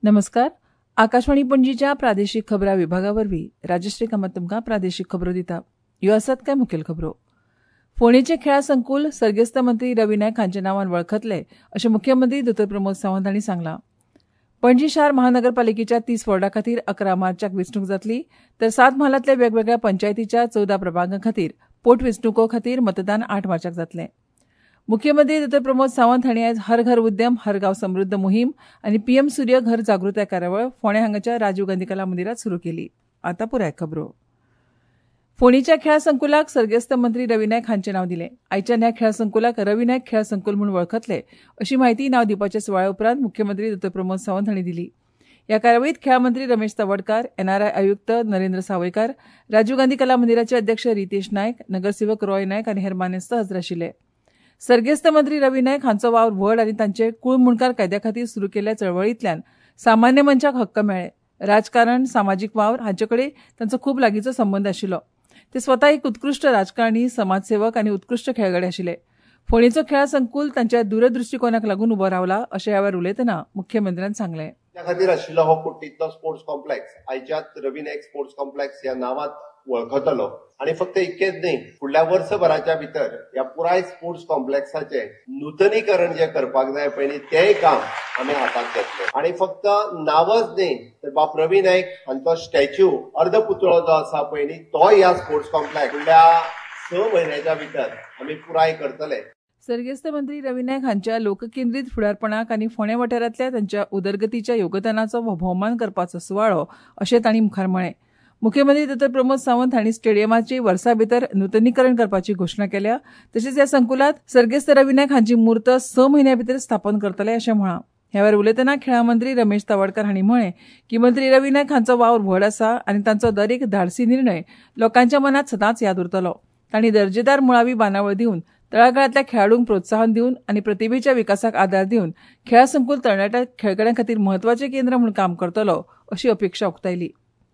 नमस्कार. आकाशवाणी पणजीच्या प्रादेशीक खबरां विभागावरवीं राजश्री कामत तुमकां प्रादेशीक खबरो दिता. ह्यो आसात कांय मुखेल खबरो. फोंडेंचें खेळा संकूल सर्गेस्त मंत्री रवी नायक हांच्या नांवान वळखतले अशें मुख्यमंत्री दोतोर प्रमोद सावंत हांणी सांगलां. पणजी शार महानगरपालिकेच्या 30 वॉर्डा खातीर 11 मार्चाक वेंचणूक जातली, तर 7 म्हालांतल्या वेगवेगळ्या पंचायतीच्या 14 प्रभागां खातीर पोटवेंचणुको खातीर मतदान 8 मार्चाक जातलें. मुख्यमंत्री दोतोर प्रमोद सावंत हांणी आयज हर घर उद्यम हर गांव समृद्ध मोहीम आनी पीएम सूर्य घर जागृताय कार्यावळ फोंडें हांगाच्या राजीव गांधी कला मंदिरांत सुरू केली. आतां पुराय खबरो. फोंडेच्या खेळा संकुलाक सर्गेस्त मंत्री रवी नायक हांचें नांव दिलें. आयच्यान ह्या खेळा संकुलाक रवी नायक खेळा संकुल म्हूण वळखतले अशी माहिती नांव दिवपाच्या सुवाळ्या उपरांत मुख्यमंत्री दोतोर प्रमोद सावंत हांणी दिली. ह्या कार्यावळीत खेळा मंत्री रमेश तवडकार, एनआरआय आयुक्त नरेंद्र सावयकार, राजीव गांधी कला मंदिराचे अध्यक्ष रितेश नायक, नगरसेवक रॉय नायक आनी हेर मानेस्त हजर आशिल्ले. सर्गेस्त मंत्री रवी नायक हांचो वावर व्हड आनी तांचे कुळ मुणकार कायद्या खातीर सुरू केल्ल्या चळवळींतल्यान सामान्य मनशाक हक्क मेळ्ळे. राजकारण, सामाजीक वावर हांचे कडेन तांचो खूब लागींचो संबंद आशिल्लो. ते स्वता एक उत्कृश्ट राजकारणी, समाजसेवक आनी उत्कृश्ट खेळगडे आशिल्ले. फोंडेचो खेळा संकूल तांच्या दूरदृश्टिकोनाक लागून उबो रावला अशें ह्या वेळार उलयतना मुख्यमंत्र्यान सांगलें. त्या खातीर आशिल्लो हो कुट्टींतलो स्पोर्ट्स कॉम्प्लेक्स आयच्यात रवी नायक स्पोर्ट्स कॉम्प्लेक्स ह्या नांवांत वळखतलो. आनी फक्त इतकेंच न्ही, फुडल्या वर्सभराच्या भितर ह्या पुराय स्पोर्ट्स कॉम्प्लेक्साचें नूतनीकरण जे करपाक जाय पळय तेंय काम आमी हातांत घेतलें. आनी फक्त नांवच न्ही, तर बाब रवी नायक हांचो स्टॅच्यू अर्धपुतळो जो आसा पळय तो ह्या स्पोर्ट्स कॉम्प्लेक्स फुडल्या 6 म्हयन्याच्या भितर आमी पुराय करतले. सर्गेस्त मंत्री रवी नायक हांच्या लोककेंद्रीत फुडारपणाक आनी फोंडे वाठारांतल्या तांच्या उदरगतीच्या योगदानाचो भोवमान करपाचो सुवाळो अशें तांणी मुखार म्हळें. मुख्यमंत्री दोतोर प्रमोद सावंत हांणी स्टेडियमाची वर्सा भितर नूतनीकरण करपाची घोशणा केल्या. तशेंच ह्या संकुलांत सर्गेस्त रवी नायक हांची मूर्त 6 म्हयन्यां भितर स्थापन करतले अशें म्हळां. ह्या वेळार उलयतना खेळा मंत्री रमेश तवडकार हांणी म्हळें की मंत्री रवी नायक हांचो वावर व्हड आसा आनी तांचो दर एक धाडसी निर्णय लोकांच्या मनांत सदांच याद उरतलो. तांणी दर्जेदार मुळावी बांदावळ दिवन तळागाळांतल्या खेळाडूंक प्रोत्साहन दिवन आनी प्रतिभेच्या विकासाक आदार दिवन खेळा संकूल तरणाट्या खेळगड्यां खातीर म्हत्वाचें केंद्र म्हूण काम करतलो अशी अपेक्षा उक्तायली.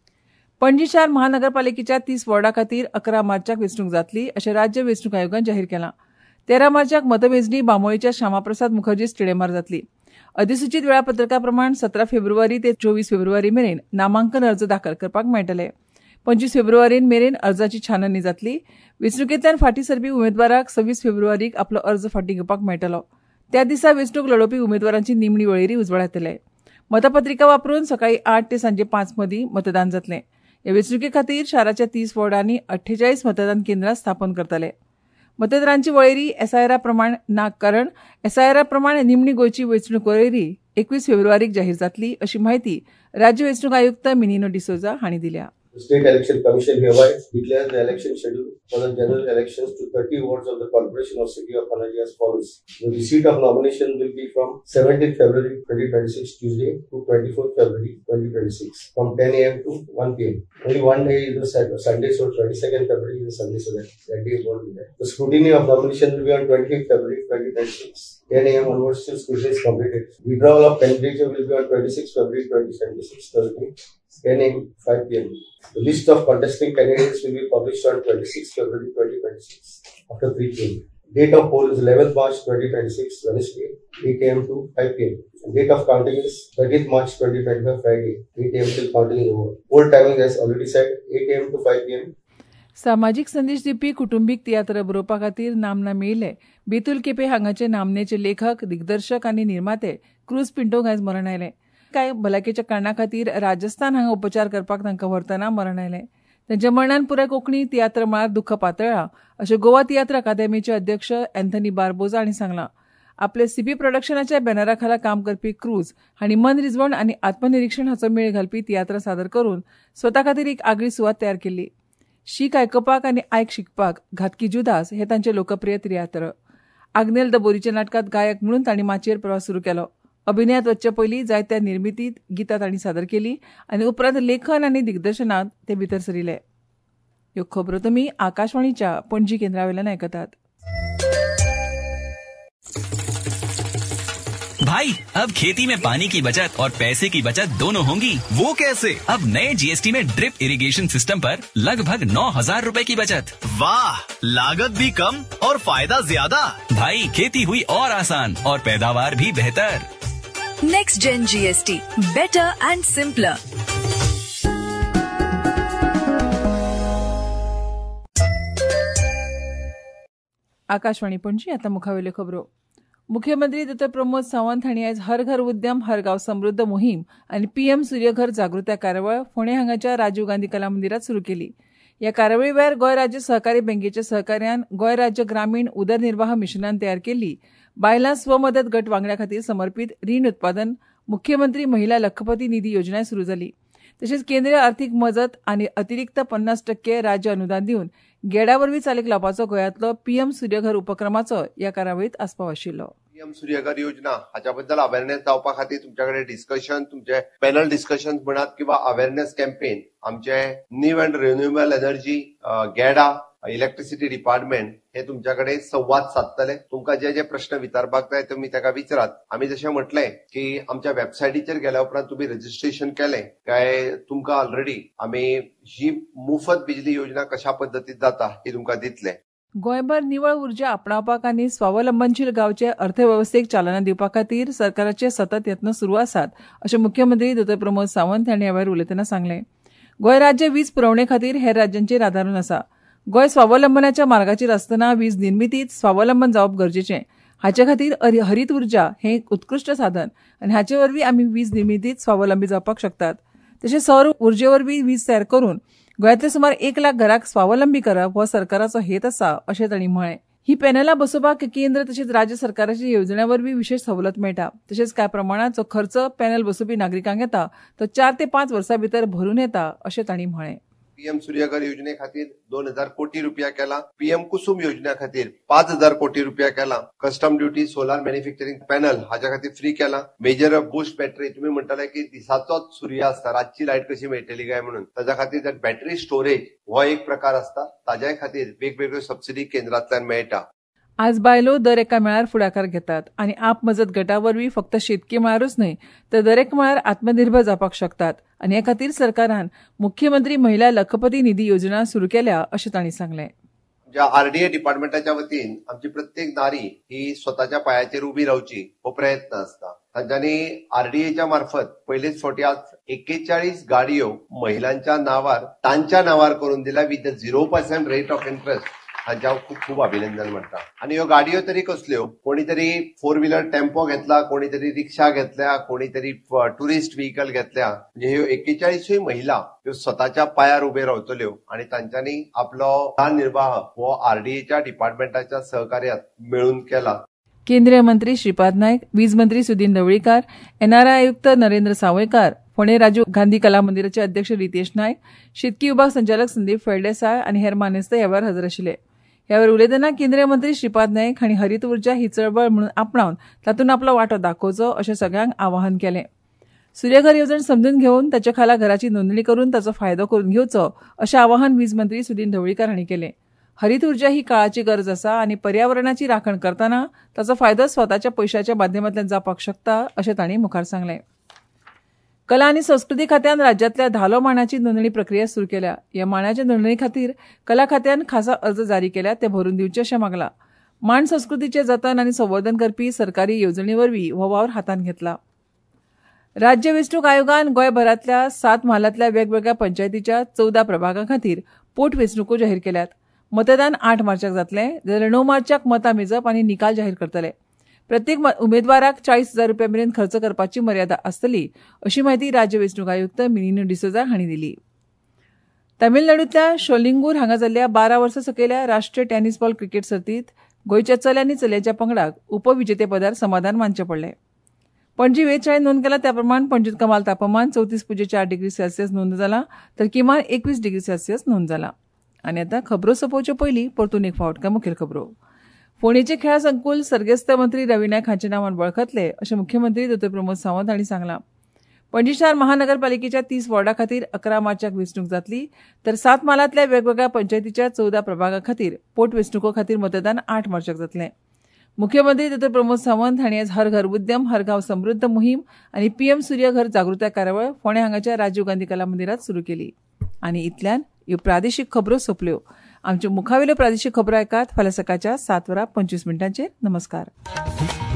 पणजी शार महानगरपालिकेच्या 30 वॉर्डा खातीर 11 मार्चाक वेंचणूक जातली अशें राज्य वेंचणूक आयोगान जाहीर केलां. 13 मार्चाक मतमेजणी बांबोळेच्या श्यामाप्रसाद मुखर्जी स्टेडियमार जातली. अधिसुचीत वेळापत्रका प्रमाण 17 फेब्रुवारी ते 24 फेब्रुवारी मेरेन नामांकन अर्ज दाखल करपाक मेळटले. 25 फेब्रुवारी मेरेन अर्जाची छाननी जातली. वेंचणुकेंतल्यान फाटीं सरपी उमेदवाराक 26 फेब्रुवारीक आपलो अर्ज फाटीं घेवपाक मेळटलो. त्या दिसा वेंचणूक लढोवपी उमेदवारांची निमणी वळेरी उजवाडात येतले. मतपत्रिका वापरून सकाळीं 8 ते सांजे 5 मदीं मतदान जातलें. ह्या वेंचणुके खातीर शाराच्या 30 वॉर्डांनी 48 मतदान केंद्रां स्थापन करतले. मतदारांची वळेरी एसआयआर प्रमाण ना, कारण एसआयआर प्रमाण निमणी गोंयची वेंचणूक वळेरी 21 फेब्रुवारीक जाहीर जातली अशी माहिती राज्य वेंचणूक आयुक्त मिनिनो डिसोजा हांणी दिल्या. The State Election Commission hereby declares the election schedule for the general elections to 30 wards of the Corporation of City of Panaji as follows. The receipt of nomination will be from 17th February 2026 Tuesday to 24th February 2026 from 10 a.m. to 1 p.m. Only one day is the Sunday, so 22nd February is the Sunday, so that day won't be there. The scrutiny of nomination will be on 25th February 2026. 10 a.m. onwards till scrutiny is completed. Withdrawal of candidature will be on 26th February 2026 Thursday, 10 a.m. 5 p.m. The list of contesting candidates will be published on 26th February 2026 after 3 p.m. Date of poll is 11th March 2026 Wednesday, 8 a.m. to 5 p.m. And date of counting is 30th March 2025 Friday, 8 a.m. till counting is over. Poll timing as already said, 8 a.m. to 5 p.m. सामाजीक संदेश दिवपी कुटुंबीक तियात्र बरोवपा खातीर नामना मेळिल्ले बेतूल केपे हांगाचे नामनेचे लेखक, दिग्दर्शक आनी निर्माते क्रूज पिंटोक आयज मरण आयलें. कांय भलायकेच्या कारणां खातीर राजस्थान हांगा उपचार करपाक तांकां व्हरतना मरण आयलें. तांच्या मरणान पुराय कोंकणी तियात्र मळार दुख्ख पातळ्ळां अशें गोवा तियात्र अकादेमीचे अध्यक्ष अँथनी बार्बोजा हांणी सांगलां. आपले सीपी प्रोडक्शनाच्या बॅनरा खाला काम करपी क्रूज हांणी मनरिजवण आनी आत्मनिरीक्षण हाचो मेळ घालपी तियात्र सादर करून स्वता खातीर एक आगळी सुवात तयार केल्ली. शीक आयकपाक आनी आयक शिकपाक घातकी जुदास हे तांचे लोकप्रिय तियात्र. आग्नेल दबोरीच्या नाटकांत गायक म्हणून तांणी माचयेर प्रवास सुरू केलो. अभिनयात वचचे पयलीं जायत्या निर्मितींत गितां तांणी सादर केलीं आनी उपरांत लेखन आनी दिग्दर्शनांत ते भितर सरिले. ह्यो खबरो तुमी आकाशवाणीच्या पणजी केंद्रावेल्यान आयकतात. भाई, अब खेती में पानी की बचत और पैसे की बचत दोनों होंगी। वो कैसे? अब नए जीएसटी में ड्रिप इरिगेशन सिस्टम पर लगभग 9,000 रुपए की बचत। वाह, लागत भी कम और फायदा ज्यादा। भाई, खेती हुई और आसान और पैदावार भी बेहतर। Next Gen GST. Better and simpler. Akashvani Panaji आता मुखावेल्यो खबरो. मुख्यमंत्री डॉ. प्रमोद सावंत हांणी आयज हर घर उद्यम हर गांव समृद्ध मोहीम आनी पीएम सूर्यघर जागृताय कार्यावळ फोंडें हांगाच्या राजीव गांधी कला मंदिरात सुरू केली. ह्या कार्यावळी वेळार गोंय राज्य सहकारी बँकेच्या सहकार्यान गोंय राज्य ग्रामीण उदरनिर्वाह मिशनान तयार केल्ली बायलां स्वमदत गट वांगड्या खातीर समर्पीत रीण उत्पादन मुख्यमंत्री महिला लखपती निधी योजना सुरू जाली. तशेंच केंद्रीय आर्थीक मजत आनी अतिरिक्त 50% राज्य अनुदान दिवन गेडा वरवीं चालीक लावपाचो गोंयांतलो पीएम सूर्यघर उपक्रमाचो ह्या कार्यावळींत आस्पाव आशिल्लो. पीएम सूर्यघर योजना हाच्या बद्दल अवेअरनेस जावपा खातीर तुमच्याकडे डिस्कशन, तुमचे पॅनल डिस्कशन म्हणत किंवा अवेअरनेस कॅम्पेन आमचे न्यू अँड रिन्युएबल एनर्जी गेडा इलेक्ट्रिसिटी डिपार्टमेंट हे तुमच्याकडे संवाद साधतले. तुमकां जे जे प्रश्न विचारपाक जाय तुम्ही ताका विचारात. आम्ही जशें म्हटलें की आमच्या वेबसायटीचेर गेल्या उपरांत तुम्ही रजिस्ट्रेशन केलें काय तुमकां ऑलरेडी आमी ही मोफत बिजली योजना कशा पद्दतीन जाता ही तुमकां दितले. गोंयभर निवळ उर्जा आपणावपाक आनी स्वावलंबनशील गांवचे अर्थवेवस्थेक चालना दिवपा खातीर सरकाराचे सतत यत्न सुरू आसात अशें मुख्यमंत्री डॉ. प्रमोद सावंत हांणी ह्या वेळार उलयतना सांगलें. गोंय राज्य वीज पुरवणे खातीर हेर राज्यांचेर आदारून आसा. गोंय स्वावलंबनाच्या मार्गाचेर आसतना वीज निर्मितीत स्वावलंबन जावप गरजेचें. हाचे खातीर हरीत उर्जा हें एक उत्कृश्ट साधन आनी हाचे वरवीं आमी वीज निर्मितीत स्वावलंबी जावपाक शकतात. तशेंच सौर उर्जे वरवीं वीज तयार करून गोंयांतले सुमार 1 लाख घरांक स्वावलंबी करप हो सरकाराचो हेत आसा अशें तांणी म्हळें. ही पॅनलां बसोवपाक केंद्र तशेंच राज्य सरकाराच्या येवजण्यां वरवीं विशेष सवलत मेळटा. तशेंच कांय प्रमाणात जो खर्च पॅनल बसोवपी नागरिकांक येता तो 4 ते 5 वर्सां भितर भरून येता अशें तांणी म्हळें. पीएम सूर्यघर योजने खातीर 2000 कोटी रुपया केला. पीएम कुसुम योजने खातीर 5000 कोटी रुपया केला. Custom duty solar manufacturing panel हाच्या खातीर फ्री केला. मेजर बुस्ट बॅटरी तुम्ही म्हणटाले की दिसाचोच सूर्य आसता, रातची लायट कशी मेळटली काय म्हणून ताच्या खातीर बॅटरी स्टोरेज हो एक प्रकार आसता. ताज्या खातीर वेगवेगळ्यो सबसिडी केंद्रांतल्यान मेळटा. आज बायलो दर एका मळार फुडाकार घेतात आनी आप मजत गटा वरवीं फक्त शेतकी मळारूच न्हय तर दर एक मळार आत्मनिर्भर जावपाक शकतात आनी हे खातीर सरकारान मुख्यमंत्री महिला लखपती निधी योजना सुरू केल्या अशें तांणी सांगलें. ज्या आरडीए डिपार्टमेंटाच्या वतीन आमची प्रत्येक नारी ही स्वताच्या पायाचेर उबी रावची हो प्रयत्न आसता. तांच्यांनी आरडीएच्या मार्फत पयलेच फावटी आज 41 गाडयो महिलांच्या नावार तांच्या नावार करून दिल्या विथ 0% रेट ऑफ इंटरेस्ट. हांच्या खूप खूप अभिनंदन म्हणटा. आणि ह्यो गाडयो तरी कसल्यो, कोणी तरी 4 व्हीलर टेम्पो घेतला, कोणी तरी रिक्षा घेतल्या, कोणी तरी टुरिस्ट व्हेकल घेतल्या. म्हणजे ह्यो 41 महिला ह्यो स्वताच्या पायार उभे रावतल्यो आणि तांच्यांनी आपलो निर्वाह हो आरडीएच्या डिपार्टमेंटाच्या सहकार्यात मिळून केला. केंद्रीय मंत्री श्रीपाद नायक, वीज मंत्री सुदीन ढवळीकार, एनआरआय आयुक्त नरेंद्र सावयकार, फोंडें राजीव गांधी कला मंदिराचे अध्यक्ष रितेश नायक, शेतकी विभाग संचालक संदीप फळदेसाय आनी हेर मानेस्त ह्या वेळार हजर आशिल्ले. ह्या वेळार उलयतना केंद्रीय मंत्री श्रीपाद नायक हांणी हरीत उर्जा ही चळवळ म्हणून आपणावन तातूंत आपलो वांटो दाखोवचो अशें सगळ्यांक आवाहन केलें. सूर्यघर येवजण समजून घेवन ताच्या खाला घराची नोंदणी करून ताचो फायदो करून घेवचो अशें आवाहन वीज मंत्री सुदीन ढवळीकार हांणी केलें. हरीत उर्जा ही काळाची गरज आसा आनी पर्यावरणाची राखण करतना ताचो फायदो स्वताच्या पयशाच्या माध्यमांतल्यान जावपाक शकता अशें तांणी मुखार सांगलें. कला आनी संस्कृती खात्यान राज्यांतल्या धालो मांडाची नोंदणी प्रक्रिया सुरू केल्या. ह्या मांडाच्या नोंदणी खातीर कला खात्यान खासा अर्ज जारी केल्या ते भरून दिवचे अशें मागलां. मांड संस्कृतीचें जतन आनी संवर्धन करपी सरकारी येवजणे वरवीं हो वावर हातांत घेतला. राज्य वेंचणूक आयोगान गोंयभरांतल्या 7 म्हालांतल्या वेगवेगळ्या पंचायतीच्या 14 प्रभागां खातीर पोटवेंचणुको जाहीर केल्यात. मतदान 8 मार्चाक जातलें जाल्यार 9 मार्चाक मतां मेजप आनी निकाल जाहीर करतले. प्रत्येक उमेदवाराक 40,000 रुपया मेरेन खर्च करपाची मर्यादा आसतली अशी माहिती राज्य वेंचणूक आयुक्त मिलिंद डिसोजा हांणी दिली. तामिळनाडूंतल्या शोलिंगूर हांगा जाल्ल्या 12 वर्सां सकयल्या राष्ट्रीय टेनिस बॉल क्रिकेट सर्तींत गोंयच्या चले आनी चलयांच्या पंगडाक उपविजेतेपदार समाधान मानचें पडलें. पणजी वेधशाळेन नोंद केला त्या प्रमाण पणजीत कमाल तापमान 34.4 डिग्री सेल्सियस नोंद जाला तर किमान 21 डिग्री सेल्सियस नोंद जाला. आनी आतां खबरो सोंपोवचे पयलीं परतून एक फावट मुखेल खबरो. फोंडेचे खेळा संकुल सर्गेस्त मंत्री रवी नायक हांच्या नांवान वळखतले अशें मुख्यमंत्री डॉ. प्रमोद सावंत हांणी सांगलां. पणजी शार महानगरपालिकेच्या 30 वॉर्डा खातीर 11 मार्चाक वेंचणूक जातली तर 7 मालांतल्या वेगवेगळ्या पंचायतीच्या 14 प्रभागां खातीर पोटवेंचणुको खातीर मतदान 8 मार्चाक जातलें. मुख्यमंत्री डॉ. प्रमोद सावंत हांणी आज हर घर उद्यम हर गांव समृद्ध मोहीम आनी पीएम सूर्यघर जागृताय कार्यावळ फोंडें हांगाच्या राजीव गांधी कला मंदिरात सुरू केली. आनी इतल्यान ह्यो प्रादेशीक खबरो सोंपल्यो. आमच्यो मुखावेल्यो प्रादेशीक खबरो ऐकात फाल्यां सकाळच्या 7:25 नमस्कार.